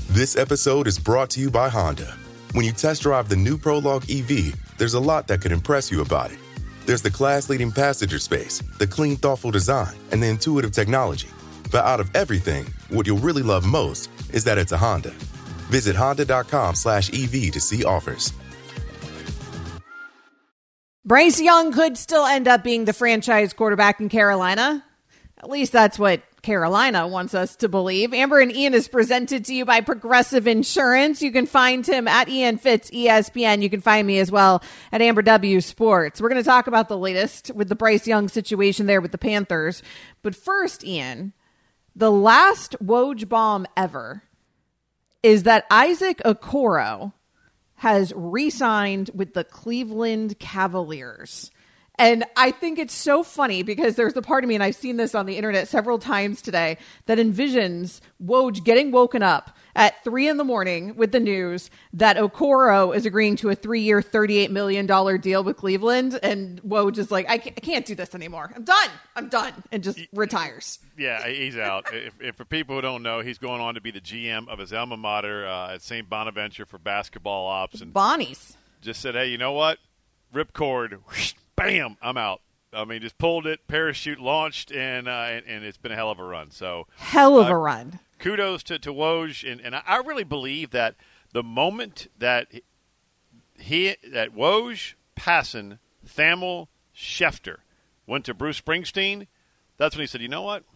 This episode is brought to you by Honda. When you test drive the new Prologue EV, there's a lot that could impress you about it. There's the class-leading passenger space, the clean, thoughtful design, and the intuitive technology. But out of everything, what you'll really love most is that it's a Honda. Visit honda.com/EV to see offers. Bryce Young could still end up being the franchise quarterback in Carolina. At least that's what Carolina wants us to believe. Amber and Ian is presented to you by Progressive Insurance. You can find him at Ian Fitz ESPN. You can find me as well at Amber W Sports. We're going to talk about the latest with the Bryce Young situation there with the Panthers. But first, Ian, the last Woj bomb ever is that Isaac Okoro has re-signed with the Cleveland Cavaliers. And I think it's so funny because there's a part of me, and I've seen this on the internet several times today, that envisions Woj getting woken up at 3 a.m. with the news that Okoro is agreeing to a 3-year, $38 million deal with Cleveland. And Woj is like, I can't do this anymore. I'm done. And just retires. Yeah, he's out. if for people who don't know, he's going on to be the GM of his alma mater at St. Bonaventure for basketball ops. And Bonnie's. Just said, hey, you know what? Ripcord, whoosh, bam, I'm out. I mean, just pulled it, parachute launched, and it's been a hell of a run. So hell of a run. Kudos to Woj, and I really believe that the moment that Woj, Passan, Thamel, Schefter went to Bruce Springsteen, that's when he said, you know what?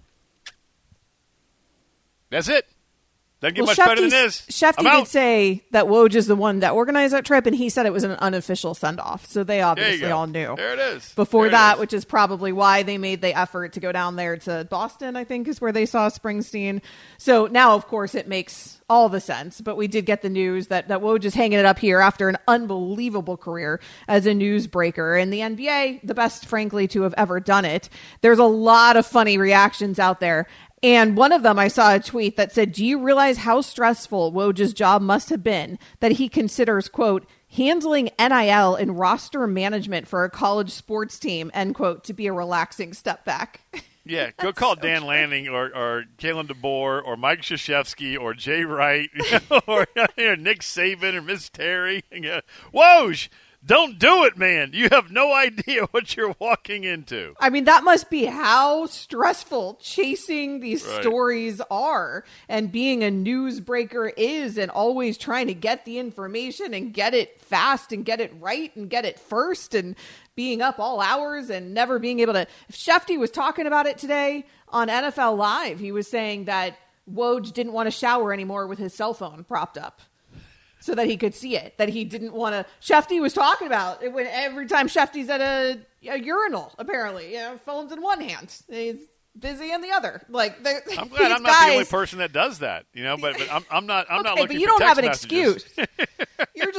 That's it. Doesn't get much better than this. Shefty did say that Woj is the one that organized that trip, and he said it was an unofficial send-off. So they obviously all knew. There it is. Before that, which is probably why they made the effort to go down there to Boston, I think, is where they saw Springsteen. So now, of course, it makes all the sense. But we did get the news that Woj is hanging it up here after an unbelievable career as a newsbreaker. In the NBA, the best, frankly, to have ever done it. There's a lot of funny reactions out there. And one of them, I saw a tweet that said, do you realize how stressful Woj's job must have been that he considers, quote, handling NIL and roster management for a college sports team, end quote, to be a relaxing step back? Yeah, go call Dan Lanning or Kalen DeBoer or Mike Krzyzewski or Jay Wright or Nick Saban or Miss Terry. Woj! Don't do it, man. You have no idea what you're walking into. I mean, that must be how stressful chasing these stories are and being a newsbreaker is, and always trying to get the information and get it fast and get it right and get it first, and being up all hours and never being able to. If Shefty was talking about it today on NFL Live, he was saying that Woj didn't want to shower anymore with his cell phone propped up, so that he could see it, that he didn't want to. Shefty was talking about it when every time Shefty's at a urinal, apparently, phone's in one hand, he's busy in the other. Like, I'm glad I'm not the only person that does that, but I'm not. I'm not looking. But you for don't have an messages. excuse. You're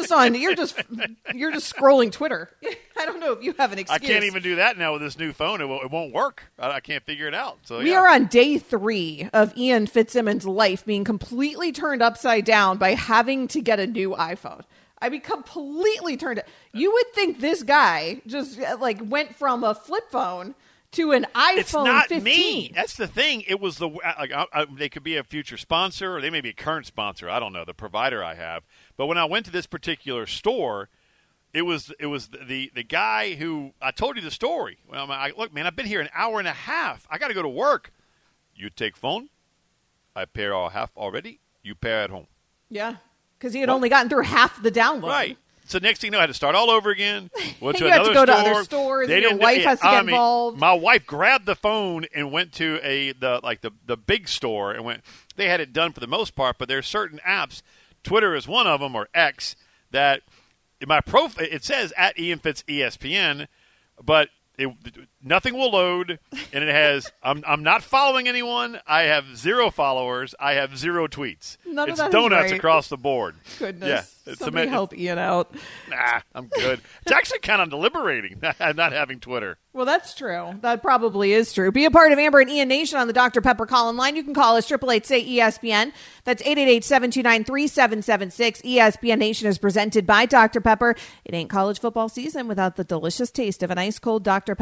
just scrolling Twitter. I don't know if you have an excuse. I can't even do that now with this new phone. It won't work. I can't figure it out. So we are on day 3 of Ian Fitzsimmons' life being completely turned upside down by having to get a new iPhone. I mean, completely turned it. You would think this guy just went from a flip phone to an iPhone 15. It's not me. That's the thing. It was they could be a future sponsor, or they may be a current sponsor. I don't know, the provider I have. But when I went to this particular store, it was the guy who I told you the story. Well, look, man, I've been here an hour and a half. I got to go to work. You take phone. I pay all half already. You pay at home. Yeah, because he had only gotten through half the download. Right. So next thing you know, I had to start all over again. Went to you have to go store. to other stores, and your wife has to get involved. My wife grabbed the phone and went to the big store and went. They had it done for the most part, but there's certain apps. Twitter is one of them, or X, that in my profile it says at Ian Fitz ESPN, but nothing will load, and it has I'm not following anyone. I have 0 followers. I have 0 tweets. None it's of that donuts is right. across the board. Goodness. Yeah, somebody help Ian out. Nah, I'm good. It's actually kind of liberating not having Twitter. Well, that's true. That probably is true. Be a part of Amber and Ian Nation on the Dr. Pepper call-in line. You can call us 888-SAY-ESPN. That's 888-729-3776. ESPN Nation is presented by Dr. Pepper. It ain't college football season without the delicious taste of an ice-cold Dr. Pepper. College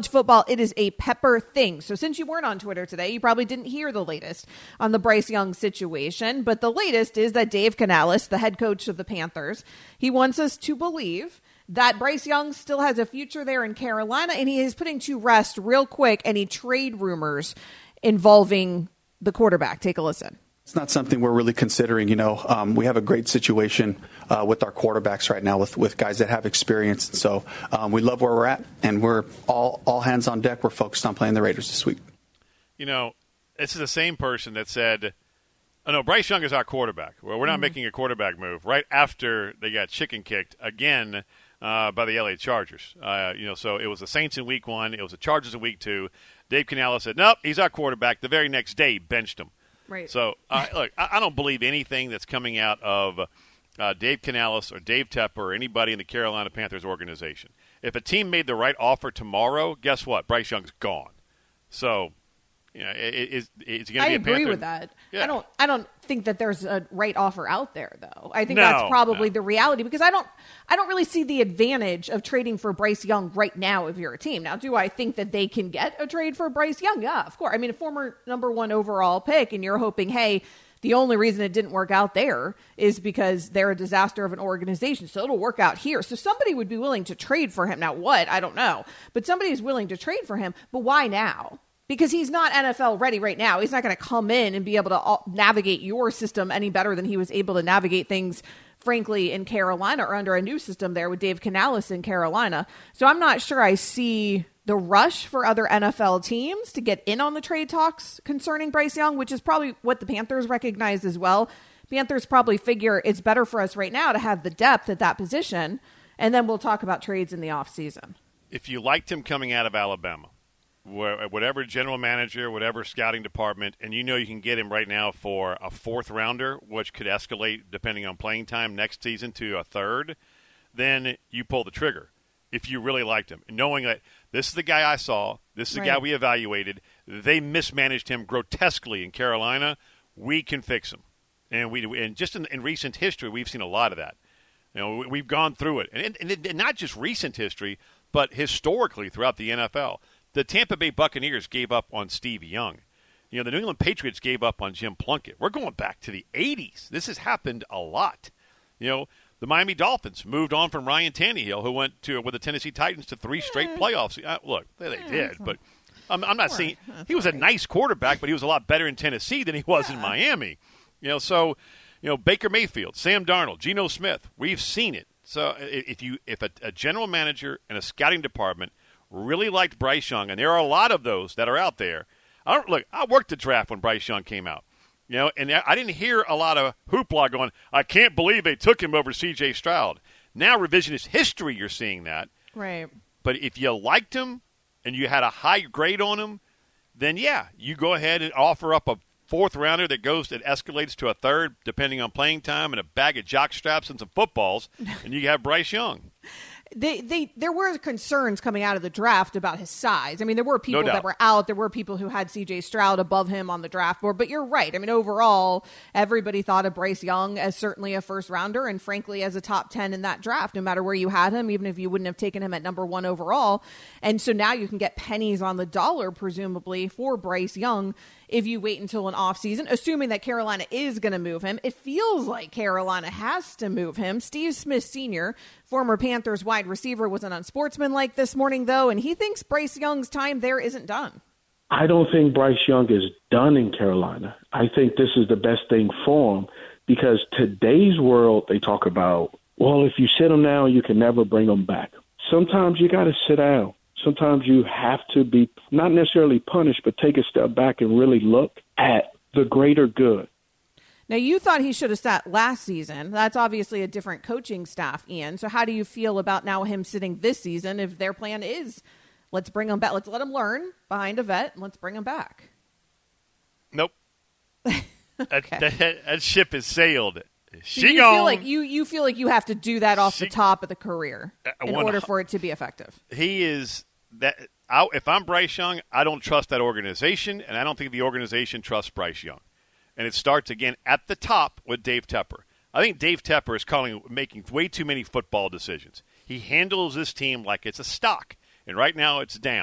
college football, it is a pepper thing. So since you weren't on Twitter today, you probably didn't hear the latest on the Bryce Young situation. But the latest is that Dave Canales, the head coach of the Panthers, he wants us to believe that Bryce Young still has a future there in Carolina, and he is putting to rest real quick any trade rumors involving the quarterback. Take a listen. It's not something we're really considering. We have a great situation with our quarterbacks right now with guys that have experience. So we love where we're at, and we're all hands on deck. We're focused on playing the Raiders this week. This is the same person that said, "Oh no, Bryce Young is our quarterback. Well, we're not making a quarterback move." Right after they got chicken kicked again by the LA Chargers. So it was the Saints in week 1. It was the Chargers in week 2. Dave Canales said, "Nope, he's our quarterback." The very next day, benched him. Right. So, look, I don't believe anything that's coming out of Dave Canales or Dave Tepper or anybody in the Carolina Panthers organization. If a team made the right offer tomorrow, guess what? Bryce Young's gone. So, it's going to be a Panther. I agree with that. Yeah. I don't think that there's a right offer out there, though. I think No, that's probably the reality, because I don't really see the advantage of trading for Bryce Young right now if you're a team. Now, do I think that they can get a trade for Bryce Young? Yeah, of course. I mean, a former number 1 overall pick, and you're hoping, hey, the only reason it didn't work out there is because they're a disaster of an organization. So it'll work out here. So somebody would be willing to trade for him. Now, what? I don't know. But somebody's willing to trade for him. But why now? Because he's not NFL ready right now. He's not going to come in and be able to navigate your system any better than he was able to navigate things, frankly, in Carolina, or under a new system there with Dave Canales in Carolina. So I'm not sure I see the rush for other NFL teams to get in on the trade talks concerning Bryce Young, which is probably what the Panthers recognize as well. Panthers probably figure it's better for us right now to have the depth at that position, and then we'll talk about trades in the offseason. If you liked him coming out of Alabama, whatever general manager, whatever scouting department, and you can get him right now for a 4th rounder, which could escalate depending on playing time next season to a 3rd, then you pull the trigger if you really liked him. Knowing that this is the guy I saw, this is the guy we evaluated, they mismanaged him grotesquely in Carolina, we can fix him. And just in recent history, we've seen a lot of that. We've gone through it. And not just recent history, but historically throughout the NFL. The Tampa Bay Buccaneers gave up on Steve Young. The New England Patriots gave up on Jim Plunkett. We're going back to the 80s. This has happened a lot. The Miami Dolphins moved on from Ryan Tannehill, who went with the Tennessee Titans to 3 straight playoffs. Look, they did, but I'm not saying he was a nice quarterback, but he was a lot better in Tennessee than he was in Miami. So Baker Mayfield, Sam Darnold, Geno Smith, we've seen it. So if a general manager and a scouting department really liked Bryce Young, and there are a lot of those that are out there. I worked the draft when Bryce Young came out, and I didn't hear a lot of hoopla going, "I can't believe they took him over C.J. Stroud." Now, revisionist history, you're seeing that. Right. But if you liked him and you had a high grade on him, then you go ahead and offer up a 4th rounder that escalates to a 3rd, depending on playing time, and a bag of jock straps and some footballs, and you have Bryce Young. There were concerns coming out of the draft about his size. I mean, there were people that were out. There were people who had C.J. Stroud above him on the draft board. But you're right. I mean, overall, everybody thought of Bryce Young as certainly a 1st rounder, and frankly, as a top 10 in that draft, no matter where you had him, even if you wouldn't have taken him at number 1 overall. And so now you can get pennies on the dollar, presumably, for Bryce Young if you wait until an offseason, assuming that Carolina is going to move him. It feels like Carolina has to move him. Steve Smith Sr., former Panthers wide receiver, was an unsportsmanlike this morning, though, and he thinks Bryce Young's time there isn't done. I don't think Bryce Young is done in Carolina. I think this is the best thing for him, because today's world, they talk about, well, if you sit him now, you can never bring him back. Sometimes you got to sit down. Sometimes you have to be not necessarily punished, but take a step back and really look at the greater good. Now, you thought he should have sat last season. That's obviously a different coaching staff, Ian. So how do you feel about now him sitting this season if their plan is, let's bring him back, let's let him learn behind a vet, and let's bring him back? Nope. that ship has sailed. So you feel like you feel like you have to do that off the top of the career in order for it to be effective. He is that. If I'm Bryce Young, I don't trust that organization, and I don't think the organization trusts Bryce Young. And it starts again at the top with Dave Tepper. I think Dave Tepper is making way too many football decisions. He handles this team like it's a stock, and right now it's down.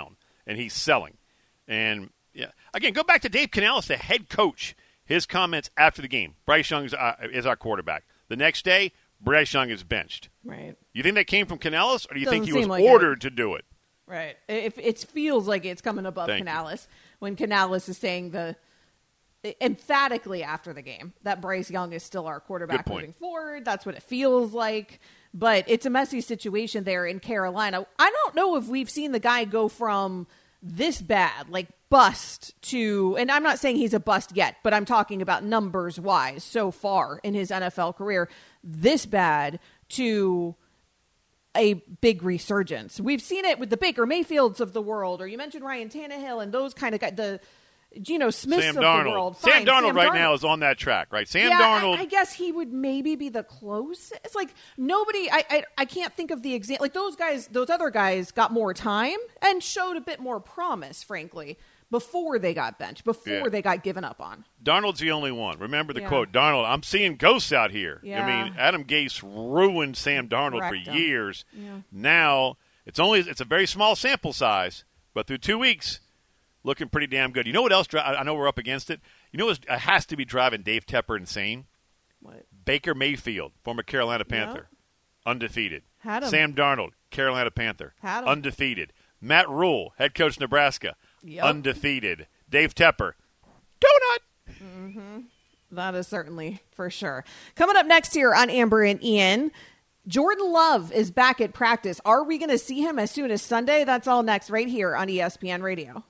and he's selling. And, yeah, again, go back to Dave Canales, the head coach, his comments after the game. Bryce Young is our quarterback. The next day, Bryce Young is benched. Right. You think that came from Canales, or do you think he was like ordered to do it? Right. It feels like it's coming above Canales when Canales is saying emphatically after the game that Bryce Young is still our quarterback moving forward. That's what it feels like. But it's a messy situation there in Carolina. I don't know if we've seen the guy go from this bad, like bust, to, and I'm not saying he's a bust yet, but I'm talking about numbers wise so far in his NFL career, this bad to a big resurgence. We've seen it with the Baker Mayfields of the world, or you mentioned Ryan Tannehill and those kind of guys, the Geno Smiths Sam of Darnold. the world. Sam Darnold right now is on that track, right? Darnold. I guess he would maybe be the closest. It's like nobody, I can't think of the example. Like those other guys got more time and showed a bit more promise, frankly, before they got benched, before they got given up on. Darnold's the only one. Remember the quote, Darnold, I'm seeing ghosts out here. Yeah. I mean, Adam Gase ruined Sam Darnold for years. Yeah. Now, it's a very small sample size, but through 2 weeks, looking pretty damn good. You know what else? I know we're up against it. You know what has to be driving Dave Tepper insane? What? Baker Mayfield, former Carolina Panther, undefeated. Had him. Sam Darnold, Carolina Panther, Had him. undefeated. Matt Rule, head coach Nebraska, undefeated. Dave Tepper, donut. Mm-hmm. That is certainly for sure. Coming up next here on Amber and Ian, Jordan Love is back at practice. Are we going to see him as soon as Sunday? That's all next right here on ESPN Radio.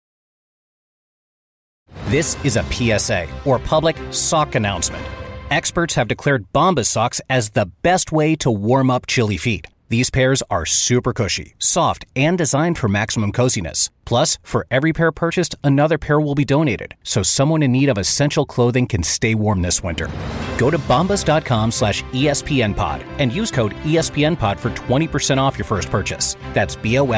This is a PSA, or public sock announcement. Experts have declared Bombas socks as the best way to warm up chilly feet. These pairs are super cushy, soft, and designed for maximum coziness. Plus, for every pair purchased, another pair will be donated, so someone in need of essential clothing can stay warm this winter. Go to bombas.com/ESPNpod and use code ESPNpod for 20% off your first purchase. That's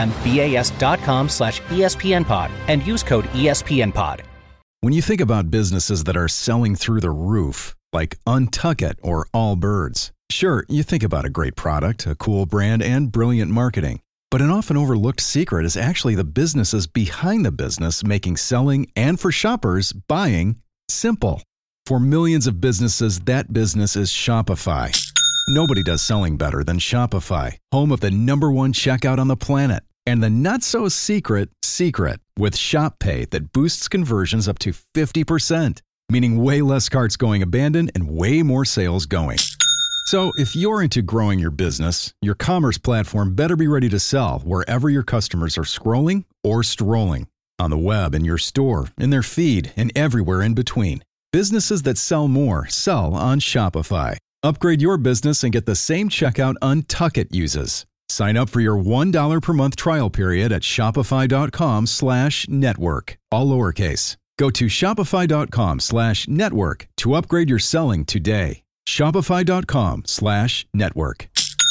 BOMBAS.com/ESPNpod and use code ESPNpod. When you think about businesses that are selling through the roof, like Untuckit or Allbirds, sure, you think about a great product, a cool brand, and brilliant marketing. But an often overlooked secret is actually the businesses behind the business making selling and for shoppers buying simple. For millions of businesses, that business is Shopify. Nobody does selling better than Shopify, home of the #1 checkout on the planet. And the not-so-secret secret with Shop Pay that boosts conversions up to 50%, meaning way less carts going abandoned and way more sales going. So if you're into growing your business, your commerce platform better be ready to sell wherever your customers are scrolling or strolling. On the web, in your store, in their feed, and everywhere in between. Businesses that sell more sell on Shopify. Upgrade your business and get the same checkout Untuckit uses. Sign up for your $1 per month trial period at shopify.com/network, all lowercase. Go to shopify.com/network to upgrade your selling today. Shopify.com/network.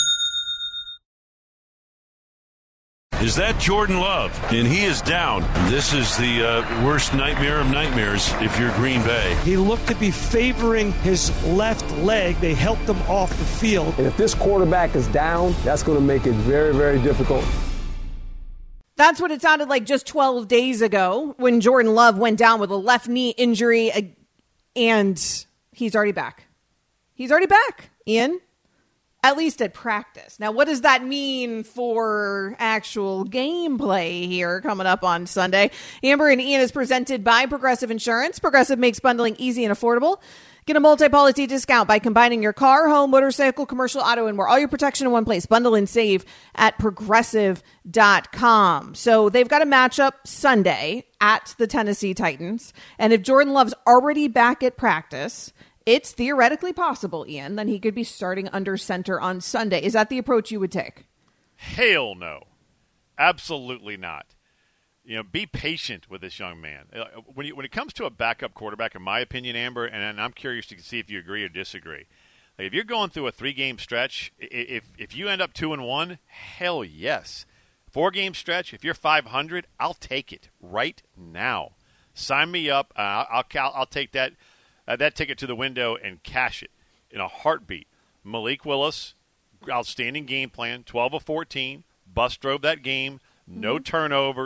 Is that Jordan Love? And he is down. This is the worst nightmare of nightmares if you're Green Bay. He looked to be favoring his left leg. They helped him off the field. And if this quarterback is down, that's going to make it very, very difficult. That's what it sounded like just 12 days ago when Jordan Love went down with a left knee injury, and he's already back. He's already back, Ian. At least at practice. Now, what does that mean for actual gameplay here coming up on Sunday? Amber and Ian is presented by Progressive Insurance. Progressive makes bundling easy and affordable. Get a multi-policy discount by combining your car, home, motorcycle, commercial, auto, and more. All your protection in one place. Bundle and save at Progressive.com. So they've got a matchup Sunday at the Tennessee Titans. And if Jordan Love's already back at practice, it's theoretically possible, Ian, that he could be starting under center on Sunday. Is that the approach you would take? Hell no. Absolutely not. Be patient with this young man. When it comes to a backup quarterback, in my opinion, Amber, and I'm curious to see if you agree or disagree. Like if you're going through a 3-game stretch, if you end up 2-1, hell yes. 4-game stretch, if you're 500, I'll take it right now. Sign me up. I'll take that ticket to the window and cash it in a heartbeat. Malik Willis, outstanding game plan, 12 of 14, bus drove that game, no turnovers.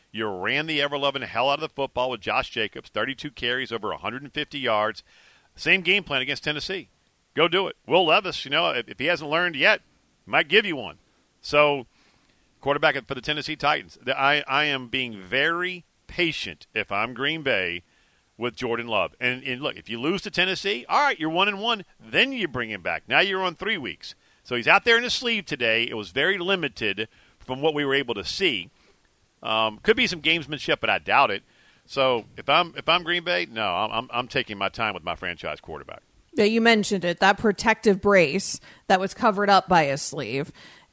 You ran the ever-loving hell out of the football with Josh Jacobs, 32 carries, over 150 yards. Same game plan against Tennessee. Go do it. Will Levis, if he hasn't learned yet, might give you one. So, quarterback for the Tennessee Titans. I am being very patient if I'm Green Bay with Jordan Love. And look, if you lose to Tennessee, all right, you're 1-1. Then you bring him back. Now you're on 3 weeks. So he's out there in his sleeve today. It was very limited from what we were able to see. Could be some gamesmanship, but I doubt it. So if I'm Green Bay, no, I'm taking my time with my franchise quarterback. Yeah, you mentioned it. That protective brace that was covered up by his sleeve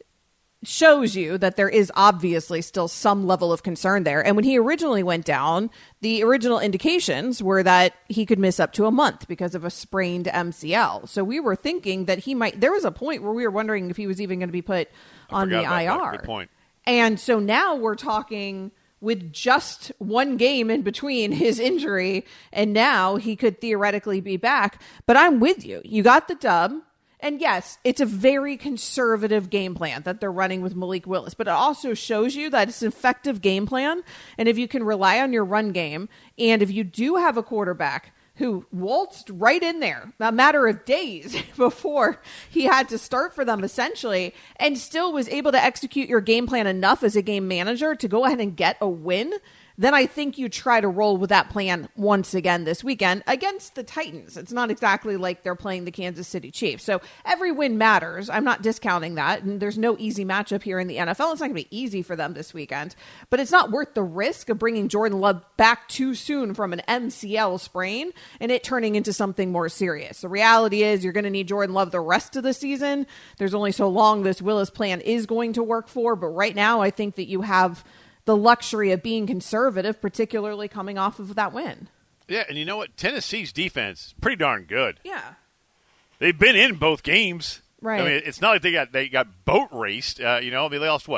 shows you that there is obviously still some level of concern there. And when he originally went down, the original indications were that he could miss up to a month because of a sprained MCL. So we were thinking that there was a point where we were wondering if he was even going to be put on the IR. Good point. And so now we're talking with just one game in between his injury, and now he could theoretically be back. But I'm with you. You got the dub. And yes, it's a very conservative game plan that they're running with Malik Willis, but it also shows you that it's an effective game plan. And if you can rely on your run game, and if you do have a quarterback who waltzed right in there a matter of days before he had to start for them, essentially, and still was able to execute your game plan enough as a game manager to go ahead and get a win, then I think you try to roll with that plan once again this weekend against the Titans. It's not exactly like they're playing the Kansas City Chiefs. So every win matters. I'm not discounting that. And there's no easy matchup here in the NFL. It's not going to be easy for them this weekend. But it's not worth the risk of bringing Jordan Love back too soon from an MCL sprain and it turning into something more serious. The reality is you're going to need Jordan Love the rest of the season. There's only so long this Willis plan is going to work for. But right now, I think that you have the luxury of being conservative, particularly coming off of that win. Yeah, and you know what? Tennessee's defense is pretty darn good. Yeah. They've been in both games. Right. I mean, it's not like they got boat raced. They lost,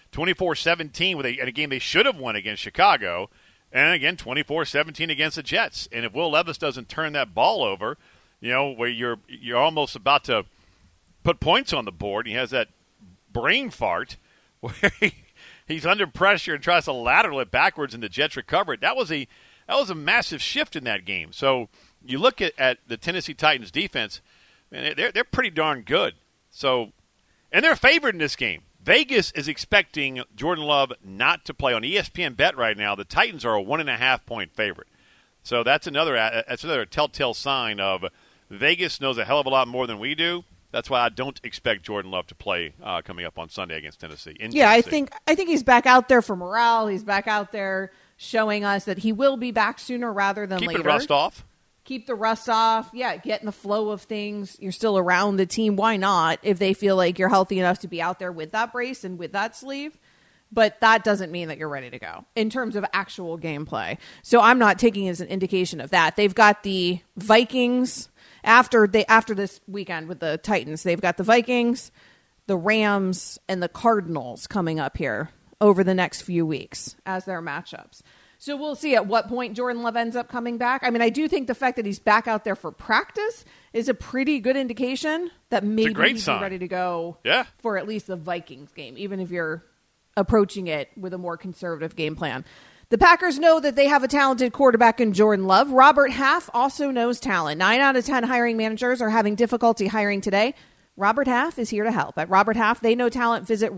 24-17 in a game they should have won against Chicago. And again, 24-17 against the Jets. And if Will Levis doesn't turn that ball over, where you're almost about to put points on the board, and he has that brain fart where he's under pressure and tries to lateral it backwards, and the Jets recover it. That was a massive shift in that game. So you look at the Tennessee Titans defense, man, they're pretty darn good. So, and they're favored in this game. Vegas is expecting Jordan Love not to play. On ESPN Bet right now, the Titans are a 1.5-point favorite. So that's another telltale sign of Vegas knows a hell of a lot more than we do. That's why I don't expect Jordan Love to play coming up on Sunday against Tennessee. I think he's back out there for morale. He's back out there showing us that he will be back sooner rather than later. Keep the rust off. Keep the rust off. Yeah, get in the flow of things. You're still around the team. Why not? If they feel like you're healthy enough to be out there with that brace and with that sleeve. But that doesn't mean that you're ready to go in terms of actual gameplay. So I'm not taking it as an indication of that. They've got the Vikings. After this weekend with the Titans, they've got the Vikings, the Rams, and the Cardinals coming up here over the next few weeks as their matchups. So we'll see at what point Jordan Love ends up coming back. I mean, I do think the fact that he's back out there for practice is a pretty good indication that maybe he's ready to go for at least the Vikings game, even if you're approaching it with a more conservative game plan. The Packers know that they have a talented quarterback in Jordan Love. Robert Half also knows talent. 9 out of 10 hiring managers are having difficulty hiring today. Robert Half is here to help. At Robert Half, they know talent. Visit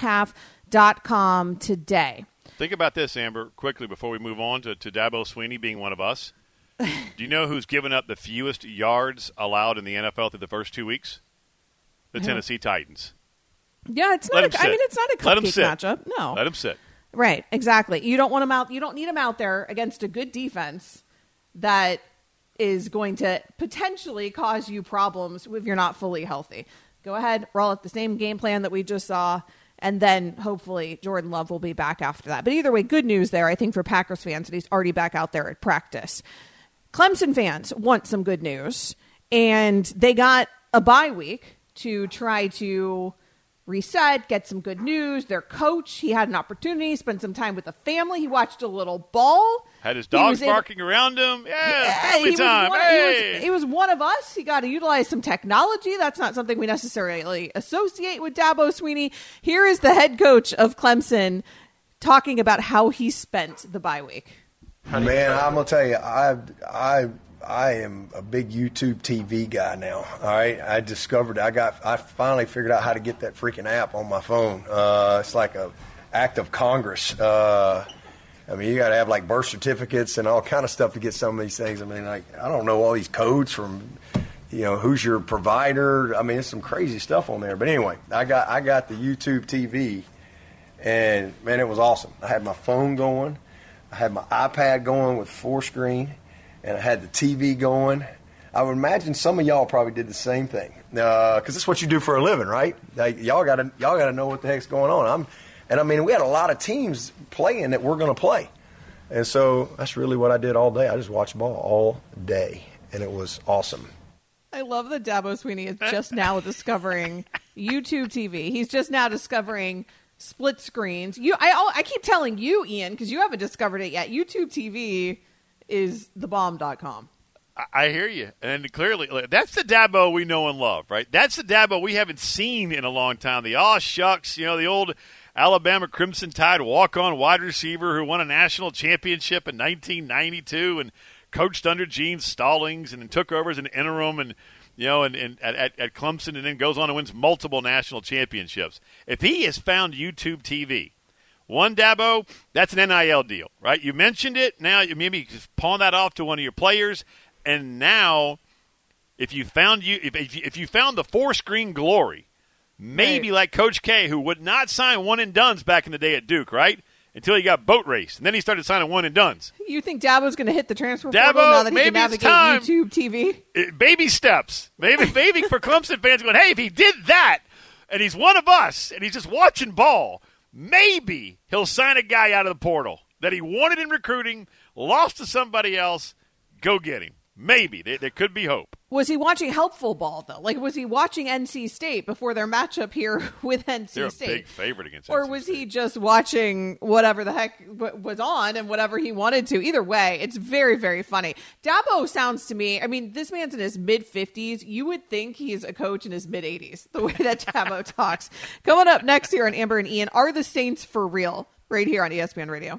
roberthalf.com today. Think about this, Amber, quickly before we move on to Dabo Swinney being one of us. Do you know who's given up the fewest yards allowed in the NFL through the first 2 weeks? The Tennessee Titans. Yeah, it's not. It's not a cupcake matchup. No, let him sit. Right, exactly. You don't want him out. You don't need him out there against a good defense that is going to potentially cause you problems if you're not fully healthy. Go ahead, roll out the same game plan that we just saw, and then hopefully Jordan Love will be back after that. But either way, good news there, I think, for Packers fans that he's already back out there at practice. Clemson fans want some good news, and they got a bye week to try to reset, get some good news. Their coach, he had an opportunity, spend some time with the family. He watched a little ball. Had his dogs barking around him. Family time. He was one of us. He got to utilize some technology. That's not something we necessarily associate with Dabo Swinney. Here is the head coach of Clemson talking about how he spent the bye week. Man, I'm gonna tell you, I am a big YouTube TV guy now. All right, I finally figured out how to get that freaking app on my phone. It's like a act of Congress. I mean, you got to have like birth certificates and all kind of stuff to get some of these things. I mean, like, I don't know all these codes from, who's your provider. I mean, it's some crazy stuff on there. But anyway, I got the YouTube TV, and man, it was awesome. I had my phone going, I had my iPad going with 4-screen, and I had the TV going. I would imagine some of y'all probably did the same thing, because it's what you do for a living, right? Like, y'all got to know what the heck's going on. And I mean, we had a lot of teams playing that we're going to play. And so that's really what I did all day. I just watched ball all day, and it was awesome. I love that Dabo Swinney is just now discovering YouTube TV. He's just now discovering split screens. I keep telling you, Ian, because you haven't discovered it yet. YouTube TV is thebomb.com. I hear you. And clearly, that's the Dabo we know and love, right? That's the Dabo we haven't seen in a long time. The aw shucks, the old Alabama Crimson Tide walk-on wide receiver who won a national championship in 1992 and coached under Gene Stallings and then took over as an interim and at Clemson, and then goes on and wins multiple national championships. If he has found YouTube TV, one, Dabo, that's an NIL deal, right? You mentioned it. Now you maybe just pawn that off to one of your players, and now if you found the 4-screen glory, maybe like Coach K, who would not sign one-and-dones back in the day at Duke, right? Until he got boat raced. And then he started signing one-and-dones. You think Dabo's going to hit the transfer portal now that he can navigate YouTube TV? Baby steps. Maybe for Clemson fans going, hey, if he did that and he's one of us and he's just watching ball, maybe he'll sign a guy out of the portal that he wanted in recruiting, lost to somebody else, go get him. Maybe. There could be hope. Was he watching helpful ball, though? Like, was he watching NC State before their matchup here with NC State? They're a big favorite against NC State. Or was he just watching whatever the heck was on and whatever he wanted to? Either way, it's very, very funny. Dabo sounds to me, I mean, this man's in his mid-50s. You would think he's a coach in his mid-80s, the way that Dabo talks. Coming up next here on Amber and Ian, are the Saints for real? Right here on ESPN Radio.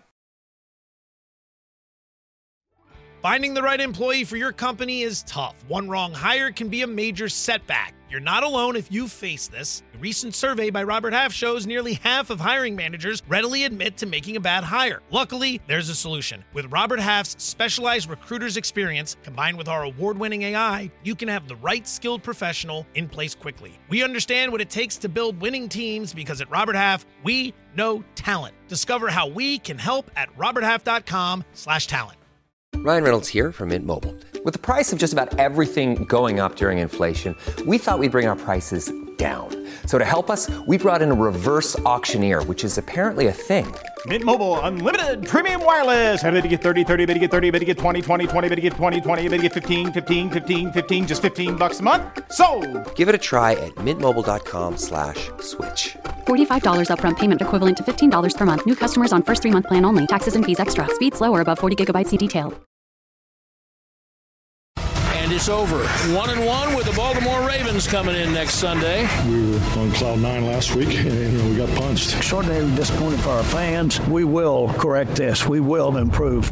Finding the right employee for your company is tough. One wrong hire can be a major setback. You're not alone if you face this. A recent survey by Robert Half shows nearly half of hiring managers readily admit to making a bad hire. Luckily, there's a solution. With Robert Half's specialized recruiter's experience, combined with our award-winning AI, you can have the right skilled professional in place quickly. We understand what it takes to build winning teams because at Robert Half, we know talent. Discover how we can help at roberthalf.com/talent. Ryan Reynolds here from Mint Mobile. With the price of just about everything going up during inflation, we thought we'd bring our prices down. So to help us, we brought in a reverse auctioneer, which is apparently a thing. Mint Mobile Unlimited Premium Wireless. How to get 30, 30, bit to get 30, bit to get 20, 20, 20, bit to get 20, 20, bit to get 15, 15, 15, 15, just $15 a month? Sold! Give it a try at mintmobile.com/switch. $45 upfront payment equivalent to $15 per month. New customers on first 3-month plan only. Taxes and fees extra. Speed slower above 40 gigabytes. See detail. And it's over. 1-1 with the Baltimore Ravens coming in next Sunday. We were on cloud 9 last week, and we got punched. Extraordinarily disappointed for our fans. We will correct this. We will improve.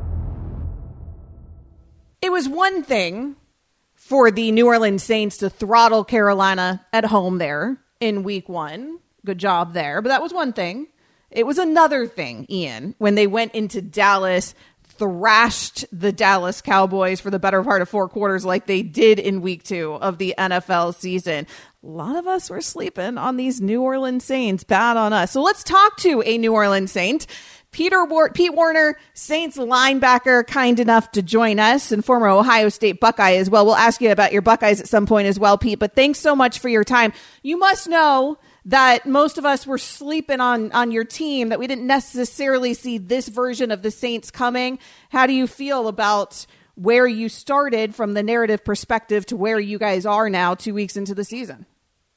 It was one thing for the New Orleans Saints to throttle Carolina at home there in week 1. Good job there. But that was one thing. It was another thing, Ian, when they went into Dallas, thrashed the Dallas Cowboys for the better part of 4 quarters like they did in week 2 of the NFL season. A lot of us were sleeping on these New Orleans Saints. Bad on us. So let's talk to a New Orleans Saint. Pete Werner, Saints linebacker, kind enough to join us, and former Ohio State Buckeye as well. We'll ask you about your Buckeyes at some point as well, Pete, but thanks so much for your time. You must know that most of us were sleeping on your team, that we didn't necessarily see this version of the Saints coming. How do you feel about where you started from the narrative perspective to where you guys are now 2 weeks into the season?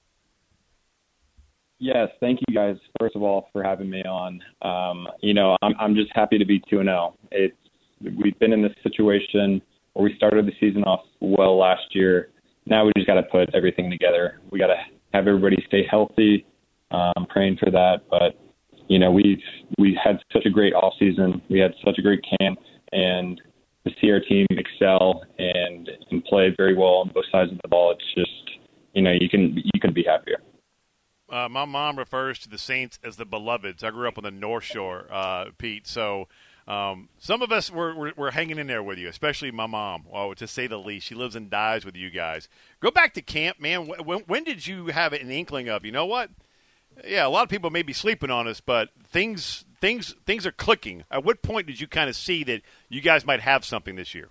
Yes, thank you guys, first of all, for having me on. I'm just happy to be 2-0. We've been in this situation where we started the season off well last year. Now we just got to put everything together. We got to have everybody stay healthy. I'm praying for that, but we had such a great off season. We had such a great camp, and to see our team excel and play very well on both sides of the ball, it's just, you can be happier. My mom refers to the Saints as the Beloveds. I grew up on the North Shore, Pete. So some of us were hanging in there with you, especially my mom, to say the least. She lives and dies with you guys. Go back to camp, man. When did you have an inkling of, you know what? Yeah, a lot of people may be sleeping on us, but things are clicking. At what point did you kind of see that you guys might have something this year?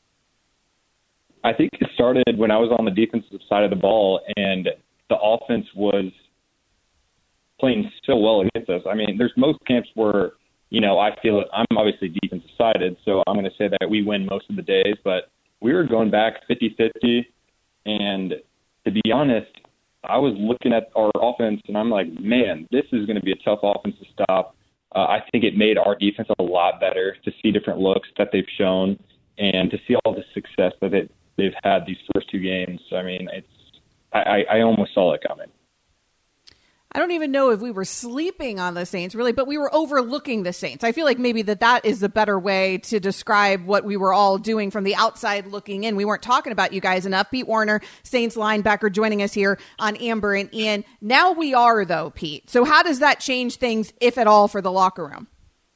I think it started when I was on the defensive side of the ball, and the offense was playing so well against us. I mean, there's most camps where, I feel it. I'm obviously defensive sided, so I'm going to say that we win most of the days, but we were going back 50-50, and to be honest, I was looking at our offense, and I'm like, man, this is going to be a tough offense to stop. I think it made our defense a lot better to see different looks that they've shown and to see all the success that they've had these first two games. I mean, I almost saw it coming. I don't even know if we were sleeping on the Saints, really, but we were overlooking the Saints. I feel like maybe that is a better way to describe what we were all doing from the outside looking in. We weren't talking about you guys enough. Pete Werner, Saints linebacker, joining us here on Amber and Ian. Now we are, though, Pete. So how does that change things, if at all, for the locker room?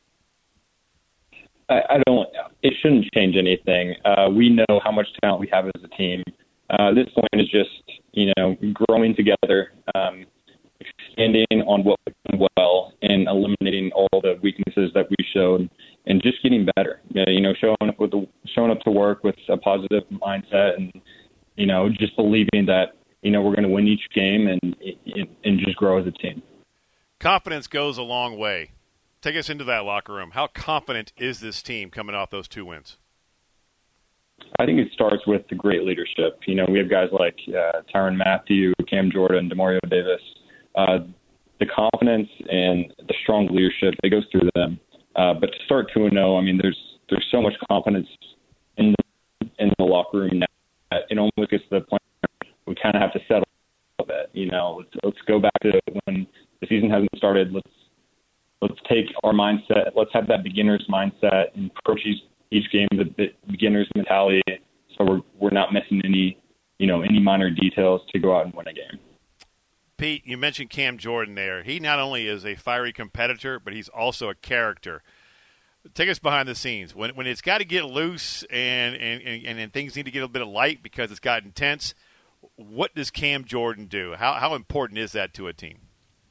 It shouldn't change anything. We know how much talent we have as a team. This point is just, growing together, expanding on what we've done well and eliminating all the weaknesses that we showed and just getting better, showing up to work with a positive mindset and, just believing that, we're going to win each game and just grow as a team. Confidence goes a long way. Take us into that locker room. How confident is this team coming off those 2 wins? I think it starts with the great leadership. We have guys like Tyrann Mathieu, Cam Jordan, Demario Davis. The confidence and the strong leadership, it goes through them. But to start 2-0, I mean, there's so much confidence in the locker room now that it almost gets to the point where we kind of have to settle a bit. Let's go back to when the season hasn't started. Let's take our mindset. Let's have that beginner's mindset and approach each game with the beginner's mentality, so we're not missing any minor details to go out and win a game. Pete, you mentioned Cam Jordan there. He not only is a fiery competitor, but he's also a character. Take us behind the scenes. When it's got to get loose and things need to get a bit of light because it's got intense, what does Cam Jordan do? How important is that to a team?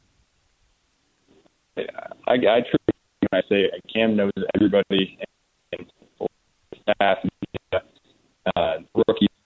I truly, when I say Cam knows everybody and staff, rookies.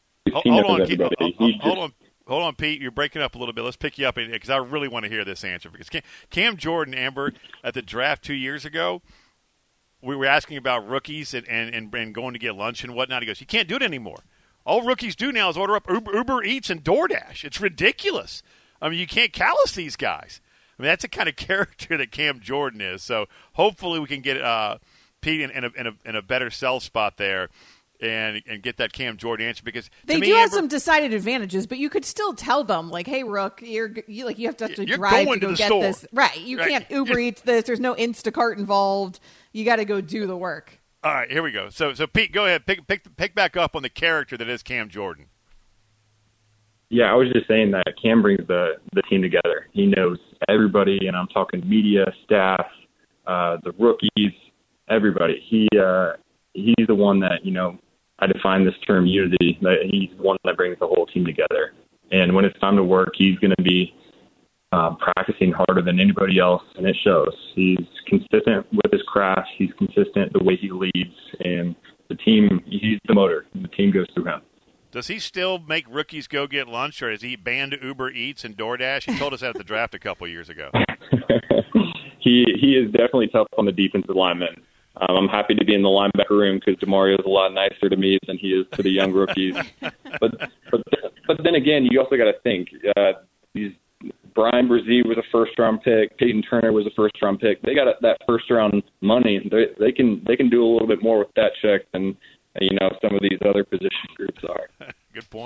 Hold on, Pete. You're breaking up a little bit. Let's pick you up because I really want to hear this answer. Because Cam Jordan, Amber, at the draft 2 years ago, we were asking about rookies and going to get lunch and whatnot. He goes, you can't do it anymore. All rookies do now is order up Uber Eats and DoorDash. It's ridiculous. I mean, you can't callous these guys. I mean, that's the kind of character that Cam Jordan is. So hopefully we can get Pete in a better sell spot there. And get that Cam Jordan answer because they do have some decided advantages, but you could still tell them like, "Hey, Rook, you have to drive to go get store. This, right? You can't Uber Eats this. There's no Instacart involved. You got to go do the work." All right, here we go. So Pete, go ahead, pick back up on the character that is Cam Jordan. Yeah, I was just saying that Cam brings the team together. He knows everybody, and I'm talking media, staff, the rookies, everybody. He's the one that I define this term unity, that he's the one that brings the whole team together. And when it's time to work, he's going to be practicing harder than anybody else, and it shows. He's consistent with his craft. He's consistent the way he leads, and the team, he's the motor, and the team goes through him. Does he still make rookies go get lunch, or is he banned Uber Eats and DoorDash? He told us that at the draft a couple years ago. He is definitely tough on the defensive linemen. I'm happy to be in the linebacker room because Demario is a lot nicer to me than he is to the young rookies. But then again, you also got to think Brian Brzee was a first-round pick. Peyton Turner was a first-round pick. They got that first-round money. They can do a little bit more with that check than some of these other position groups are. Good point.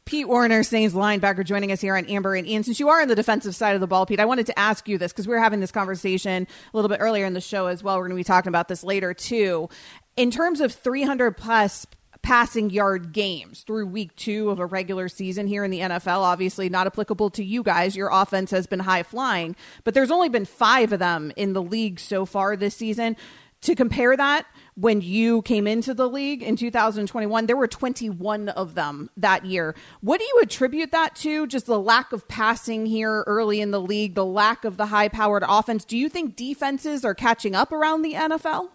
Pete Werner, Saints linebacker, joining us here on Amber and Ian. Since you are on the defensive side of the ball, Pete, I wanted to ask you this because we were having this conversation a little bit earlier in the show as well. We're going to be talking about this later, too. In terms of 300-plus passing yard games through week 2 of a regular season here in the NFL, obviously not applicable to you guys. Your offense has been high flying, but there's only been 5 of them in the league so far this season. To compare that, when you came into the league in 2021, there were 21 of them that year. What do you attribute that to? Just the lack of passing here early in the league, the lack of the high-powered offense. Do you think defenses are catching up around the NFL?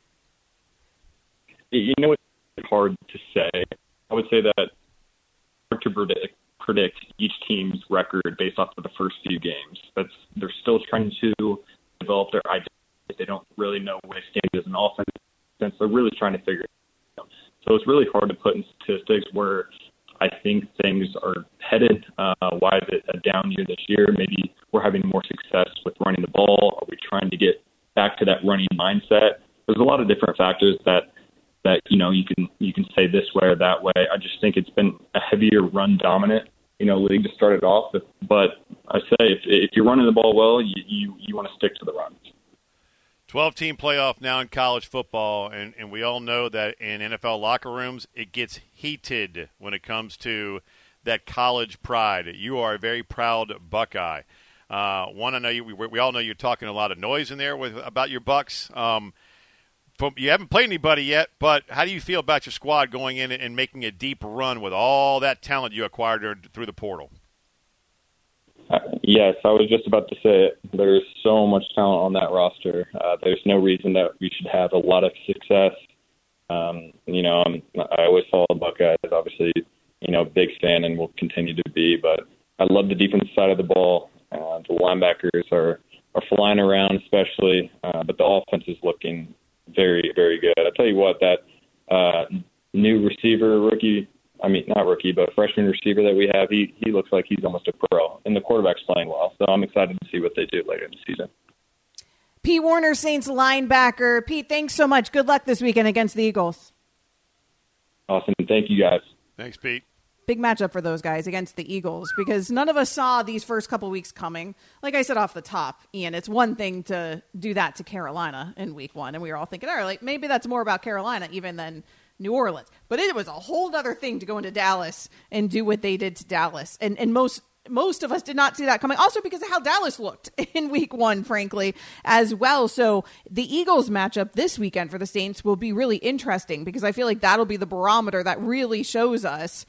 You know, it's hard to say. I would say that it's hard to predict each team's record based off of the first few games. They're still trying to develop their identity. They don't really know where they stand as an offense. They're really trying to figure it out. So it's really hard to put in statistics where I think things are headed. Why is it a down year this year? Maybe we're having more success with running the ball. Are we trying to get back to that running mindset? There's a lot of different factors that you can say this way or that way. I just think it's been a heavier run dominant league to start it off. But I say if you're running the ball well, you want to stick to the run. 12-team playoff now in college football, and we all know that in NFL locker rooms, it gets heated when it comes to that college pride. You are a very proud Buckeye. I know we all know you're talking a lot of noise in there about your Bucks. You haven't played anybody yet, but how do you feel about your squad going in and making a deep run with all that talent you acquired through the portal? Yes, I was just about to say it. There's so much talent on that roster. There's no reason that we should have a lot of success. I always follow the Buckeyes, obviously, big fan and will continue to be. But I love the defensive side of the ball. The linebackers are flying around, especially, but the offense is looking very, very good. I tell you what, that new receiver, freshman receiver that we have, he looks like he's almost a pro, and the quarterback's playing well. So I'm excited to see what they do later in the season. Pete Werner, Saints linebacker. Pete, thanks so much. Good luck this weekend against the Eagles. Awesome. Thank you, guys. Thanks, Pete. Big matchup for those guys against the Eagles because none of us saw these first couple weeks coming. Like I said off the top, Ian, it's one thing to do that to Carolina in week 1, and we were all thinking, all right, maybe that's more about Carolina even than New Orleans. But it was a whole other thing to go into Dallas and do what they did to Dallas. And most of us did not see that coming. Also because of how Dallas looked in week 1, frankly, as well. So the Eagles matchup this weekend for the Saints will be really interesting because I feel like that'll be the barometer that really shows us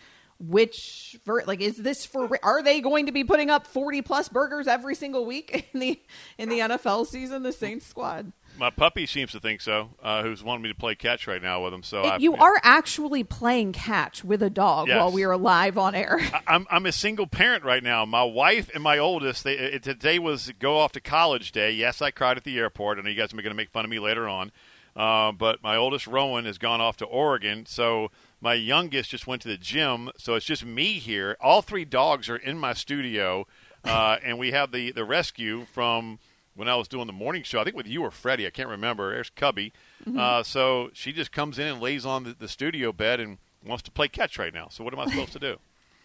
are they going to be putting up 40+ burgers every single week in the NFL season, the Saints squad? My puppy seems to think so, who's wanting me to play catch right now with him. So you are actually playing catch with a dog while we are live on air. I'm a single parent right now. My wife and my oldest, today was go off to college day. Yes, I cried at the airport. I know you guys are going to make fun of me later on. But my oldest, Rowan, has gone off to Oregon. So my youngest just went to the gym. So it's just me here. All 3 dogs are in my studio. And we have the rescue from when I was doing the morning show, I think with you or Freddie, I can't remember. There's Cubby. Mm-hmm. So she just comes in and lays on the studio bed and wants to play catch right now. So what am I supposed to do?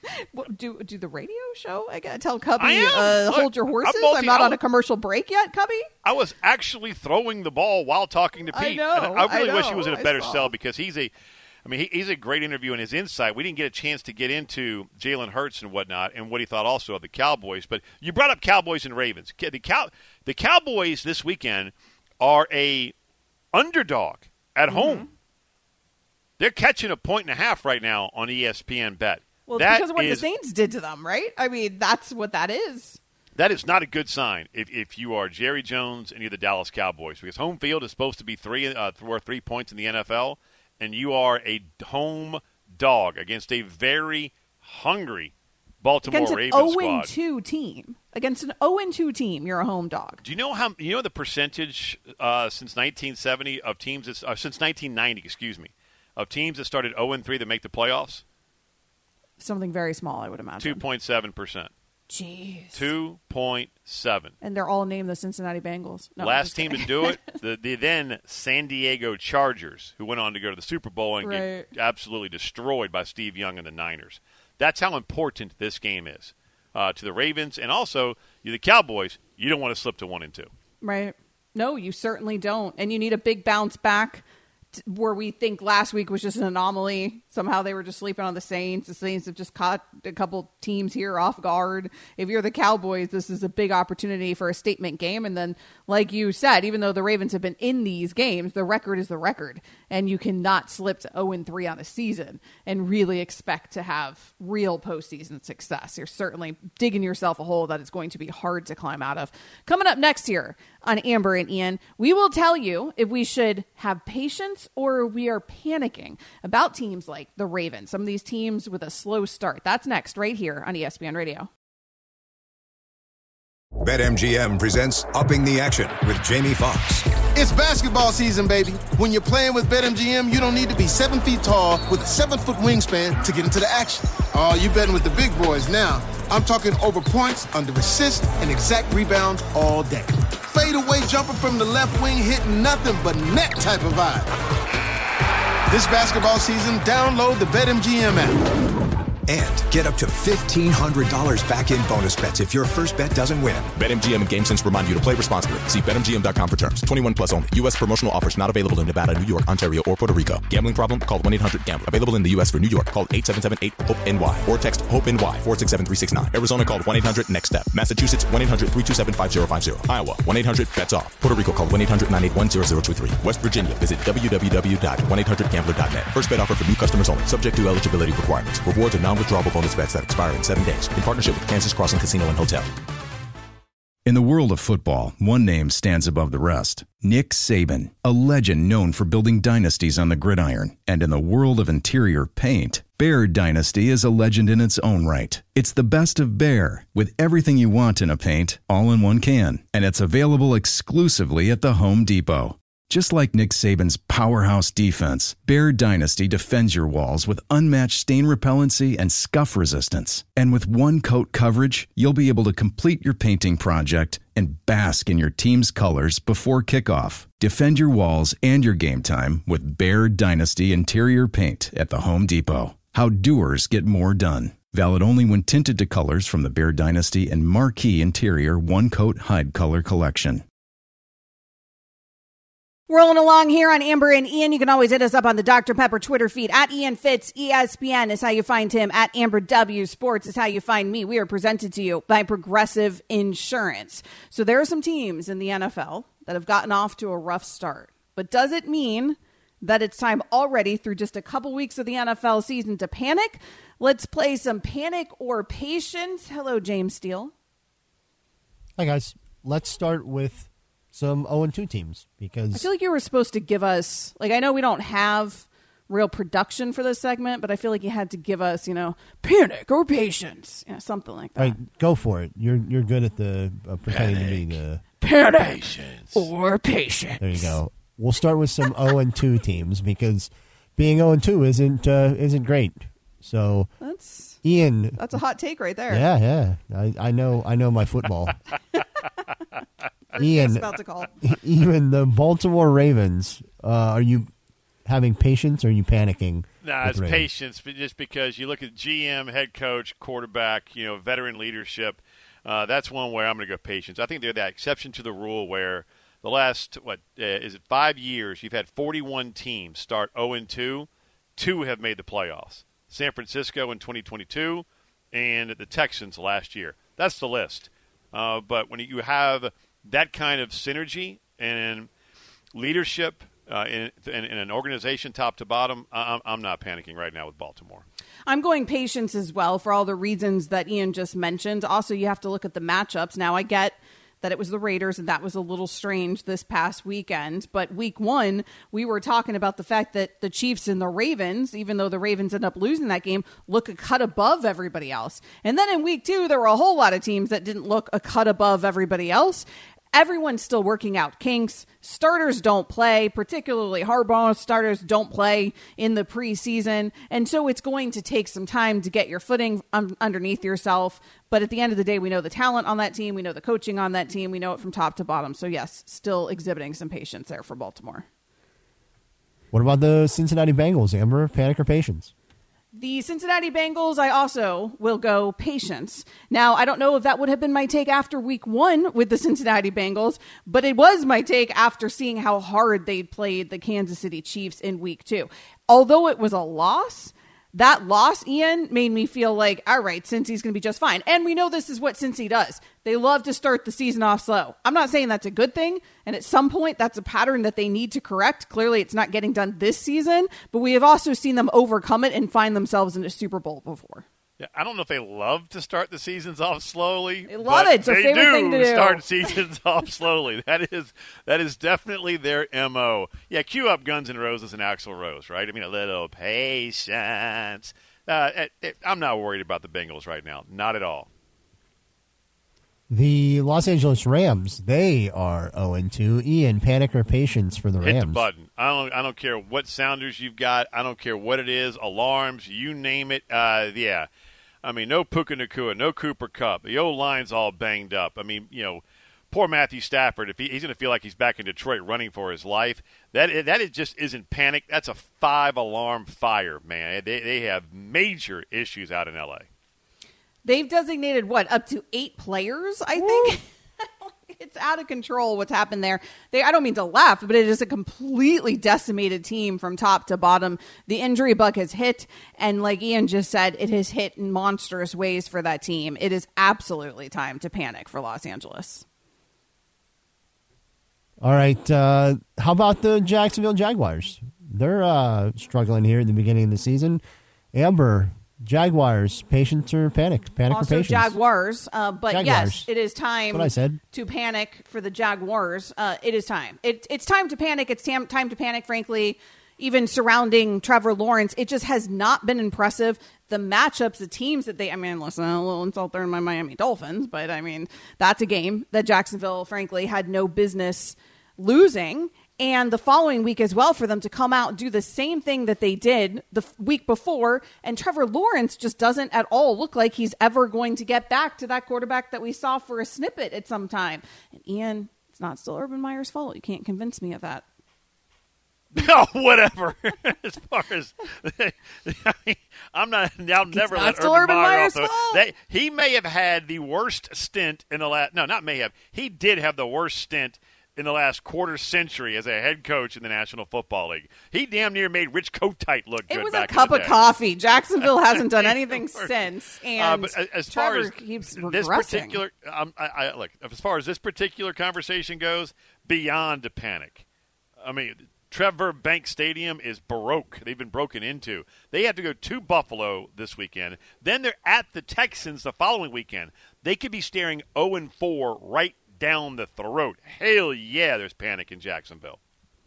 Do the radio show? I gotta tell Cubby, Look, hold your horses. I'm not on a commercial break yet, Cubby. I was actually throwing the ball while talking to Pete. I really wish he was in a better cell because he's a great interview and his insight. We didn't get a chance to get into Jalen Hurts and whatnot and what he thought also of the Cowboys. But you brought up Cowboys and Ravens. The Cowboys this weekend are a underdog at home. They're catching 1.5 right now on ESPN Bet. Well, it's because of what the Saints did to them, right? I mean, that's what that is. That is not a good sign if you are Jerry Jones and you're the Dallas Cowboys because home field is supposed to be 3 points in the NFL, and you are a home dog against a very hungry Baltimore Ravens squad. Against an 0-2 team. Against an 0-2 team, you're a home dog. Do you know the percentage since 1970 of teams since 1990, of teams that started 0-3 that make the playoffs? Something very small, I would imagine. 2.7%. Jeez. 2.7. And they're all named the Cincinnati Bengals. No, last team to do it, the then San Diego Chargers, who went on to go to the Super Bowl and get absolutely destroyed by Steve Young and the Niners. That's how important this game is to the Ravens. And also, the Cowboys, you don't want to slip to 1-2. Right. No, you certainly don't. And you need a big bounce back where we think last week was just an anomaly. Somehow they were just sleeping on the Saints. The Saints have just caught a couple teams here off guard. If you're the Cowboys, this is a big opportunity for a statement game. And then, like you said, even though the Ravens have been in these games, the record is the record. And you cannot slip to 0-3 on a season and really expect to have real postseason success. You're certainly digging yourself a hole that is going to be hard to climb out of. Coming up next year on Amber and Ian, we will tell you if we should have patience or we are panicking about teams like the Ravens, some of these teams with a slow start. That's next right here on ESPN Radio. BetMGM presents Upping the Action with Jamie Foxx. It's basketball season, baby. When you're playing with BetMGM, you don't need to be 7 feet tall with a 7-foot wingspan to get into the action. Oh, you betting with the big boys now. I'm talking over points, under assists, and exact rebounds all day. Fadeaway jumper from the left wing hitting nothing but net type of vibe. This basketball season, download the BetMGM app. And get up to $1,500 back in bonus bets if your first bet doesn't win. BetMGM and GameSense remind you to play responsibly. See BetMGM.com for terms. 21 plus only. U.S. promotional offers not available in Nevada, New York, Ontario, or Puerto Rico. Gambling problem? Call 1-800-GAMBLER. Available in the U.S. for New York. Call 877-8-HOPE-NY or text HOPE-NY 467-369. Arizona, call 1-800-NEXT-STEP. Massachusetts, 1-800-327-5050. Iowa, 1-800-BETS-OFF. Puerto Rico, call 1-800-981-0023. West Virginia, visit www.1800gambler.net. First bet offer for new customers only. Subject to eligibility requirements. Rewards are non-withdrawable bonus bets that expire in 7 days. In partnership with Kansas Crossing Casino and Hotel. In the world of football, one name stands above the rest. Nick Saban, a legend known for building dynasties on the gridiron. And in the world of interior paint, Behr Dynasty is a legend in its own right. It's the best of Behr, with everything you want in a paint, all in one can. And it's available exclusively at the Home Depot. Just like Nick Saban's powerhouse defense, Behr Dynasty defends your walls with unmatched stain repellency and scuff resistance. And with one-coat coverage, you'll be able to complete your painting project and bask in your team's colors before kickoff. Defend your walls and your game time with Behr Dynasty interior paint at the Home Depot. How doers get more done. Valid only when tinted to colors from the Behr Dynasty and Marquee Interior One-Coat Hide Color Collection. Rolling along here on Amber and Ian. You can always hit us up on the Dr. Pepper Twitter feed. At Ian Fitz, ESPN is how you find him. At Amber W Sports is how you find me. We are presented to you by Progressive Insurance. So there are some teams in the NFL that have gotten off to a rough start. But does it mean that it's time already through just a couple weeks of the NFL season to panic? Let's play some Panic or Patience. Hello, James Steele. Hi, guys. Let's start with some 0-2 teams, because I feel like you were supposed to give us, like, I know we don't have real production for this segment, but I feel like you had to give us, Panic or Patience, something like that. All right, go for it. You're good at the pretending to be the Panic or Patience. There you go. We'll start with some 0-2 teams, because being 0-2 isn't great. So Ian, that's a hot take right there. Yeah. I know my football. Ian, about to call. Even the Baltimore Ravens, are you having patience or are you panicking? Nah, it's patience, but just because you look at GM, head coach, quarterback, veteran leadership, that's one where I'm going to go patience. I think they're that exception to the rule where the last, 5 years, you've had 41 teams start 0-2. 2 have made the playoffs. San Francisco in 2022 and the Texans last year. That's the list. But when you have that kind of synergy and leadership in an organization top to bottom, I'm not panicking right now with Baltimore. I'm going patience as well for all the reasons that Ian just mentioned. Also, you have to look at the matchups. Now, I get that it was the Raiders, and that was a little strange this past weekend. But week 1, we were talking about the fact that the Chiefs and the Ravens, even though the Ravens end up losing that game, look a cut above everybody else. And then in week 2, there were a whole lot of teams that didn't look a cut above everybody else. Everyone's still working out kinks. Starters don't play, particularly Harbaugh starters don't play in the preseason. And so it's going to take some time to get your footing underneath yourself. But at the end of the day, we know the talent on that team. We know the coaching on that team. We know it from top to bottom. So yes, still exhibiting some patience there for Baltimore. What about the Cincinnati Bengals, Amber? Panic or patience? The Cincinnati Bengals, I also will go patience. Now, I don't know if that would have been my take after week 1 with the Cincinnati Bengals, but it was my take after seeing how hard they played the Kansas City Chiefs in week 2. Although it was a loss, that loss, Ian, made me feel like, all right, Cincy's going to be just fine. And we know this is what Cincy does. They love to start the season off slow. I'm not saying that's a good thing. And at some point, that's a pattern that they need to correct. Clearly, it's not getting done this season. But we have also seen them overcome it and find themselves in a Super Bowl before. Yeah, I don't know if they love to start the seasons off slowly. They love it. It's their favorite thing to do. Start seasons off slowly. That is definitely their MO. Yeah, cue up Guns N' Roses and Axl Rose, right? I mean, a little patience. I'm not worried about the Bengals right now. Not at all. The Los Angeles Rams, they are 0-2. Ian, panic or patience for the Rams? Hit the button. I don't care what sounders you've got. I don't care what it is. Alarms, you name it. Yeah. I mean, no Puka Nacua, no Cooper Kupp. The O-line's all banged up. I mean, poor Matthew Stafford, if he's going to feel like he's back in Detroit running for his life, that just isn't panic. That's a 5-alarm fire, man. They have major issues out in L.A. They've designated, up to 8 players, I think? It's out of control what's happened there. I don't mean to laugh, but it is a completely decimated team from top to bottom. The injury bug has hit, and like Ian just said, it has hit in monstrous ways for that team. It is absolutely time to panic for Los Angeles. All right. How about the Jacksonville Jaguars? They're struggling here at the beginning of the season. Amber, Jaguars, patience or panic? Panic also or patience? Jaguars. But Jaguars. yes, it is time That's what I said. To panic for the Jaguars. It is time. It's time to panic. It's time to panic, frankly, even surrounding Trevor Lawrence. It just has not been impressive. The matchups, the teams that listen, a little insult there in my Miami Dolphins, but that's a game that Jacksonville, frankly, had no business losing. And the following week as well, for them to come out and do the same thing that they did the week before. And Trevor Lawrence just doesn't at all look like he's ever going to get back to that quarterback that we saw for a snippet at some time. And Ian, it's not still Urban Meyer's fault. You can't convince me of that. No, whatever. As far as I'll never let Urban Meyer off. He may have had the worst stint in the last. No, not may have. He did have the worst stint in the last quarter century as a head coach in the National Football League. He damn near made Rich Kotite look good. It was back a cup in the of day. Coffee. Jacksonville hasn't done anything since, and but as Trevor far as keeps this regressing. particular, look, as far as this particular conversation goes, beyond a panic. I mean, Trevor Bank Stadium is baroque. They've been broken into. They have to go to Buffalo this weekend. Then they're at the Texans the following weekend. They could be staring 0-4 right down the throat. Hell yeah, there's panic in Jacksonville.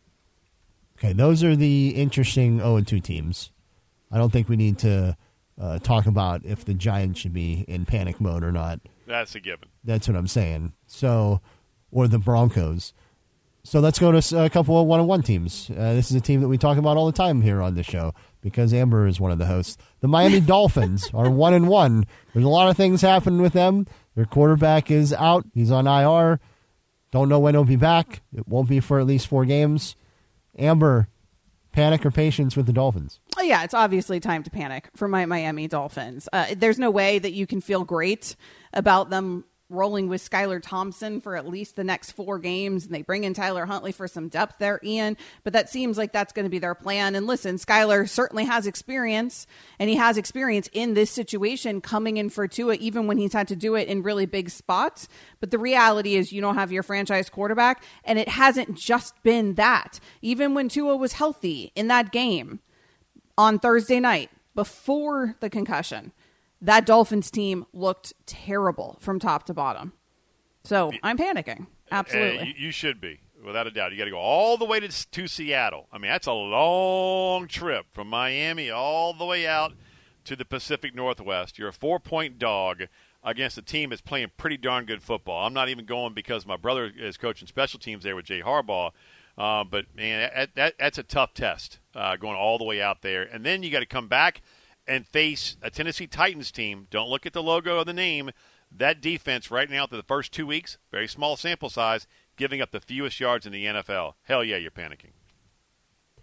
Okay, those are the interesting 0-2 teams. I don't think we need to talk about if the Giants should be in panic mode or not. That's a given. That's what I'm saying. So, or the Broncos. So let's go to a couple of 1-1 teams. This is a team that we talk about all the time here on the show because Amber is one of the hosts. The Miami Dolphins are 1-1. There's a lot of things happening with them. Their quarterback is out. He's on IR. Don't know when he'll be back. It won't be for at least 4 games. Amber, panic or patience with the Dolphins? Oh, yeah, it's obviously time to panic for my Miami Dolphins. There's no way that you can feel great about them rolling with Skylar Thompson for at least the next 4 games, and they bring in Tyler Huntley for some depth there, Ian, but that seems like that's going to be their plan. And listen, Skylar certainly has experience, and he has experience in this situation coming in for Tua, even when he's had to do it in really big spots. But the reality is you don't have your franchise quarterback, and it hasn't just been that. Even when Tua was healthy in that game on Thursday night before the concussion, that Dolphins team looked terrible from top to bottom. So I'm panicking. Absolutely. You should be, without a doubt. You got to go all the way to Seattle. I mean, that's a long trip from Miami all the way out to the Pacific Northwest. You're a 4-point dog against a team that's playing pretty darn good football. I'm not even going because my brother is coaching special teams there with Jay Harbaugh. But, man, that's a tough test going all the way out there. And then you got to come back and face a Tennessee Titans team. Don't look at the logo or the name. That defense right now through the first 2 weeks, very small sample size, giving up the fewest yards in the NFL. Hell yeah, you're panicking.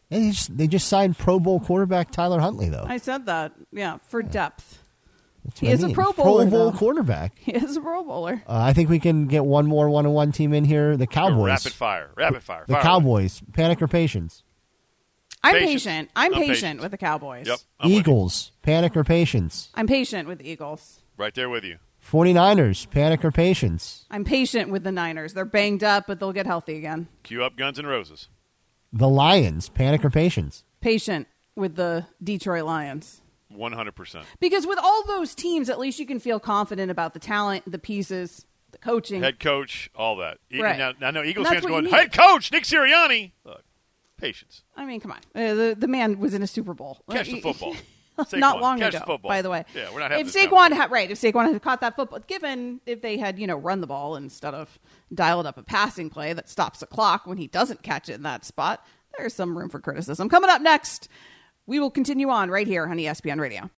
And they just signed Pro Bowl quarterback Tyler Huntley, though. I said that. Yeah, for depth. That's He what I is a mean. Pro Bowler. Pro Bowl though. quarterback. He is a Pro Bowler. I think we can get one more 1-on-1 team in here. The Cowboys. Rapid fire. The Fire Cowboys. Panic or patience? I'm Patience. patient. I'm I'm patient patient. with the Cowboys. Yep. I'm with Eagles. Panic or patience? I'm patient with the Eagles. you. Right there with you. 49ers. Panic or patience? I'm patient with the Niners. They're banged up, but they'll get healthy again. Cue up Guns N' Roses. The Lions. Panic or patience? Patient with the Detroit Lions. 100%. Because with all those teams, at least you can feel confident about the talent, the pieces, the coaching. Head coach, all that. Right. Now, I know Eagles And fans that's what going, you need. head coach, Nick Sirianni. Look, patience. I mean, come on. The man was in a Super Bowl. Catch the football. Not Saquon, long catch ago, the football. by the way. Yeah, we're not having if this Saquon had caught that football, given if they had run the ball instead of dialed up a passing play that stops the clock when he doesn't catch it in that spot, there's some room for criticism. Coming up next, we will continue on right here on ESPN Radio.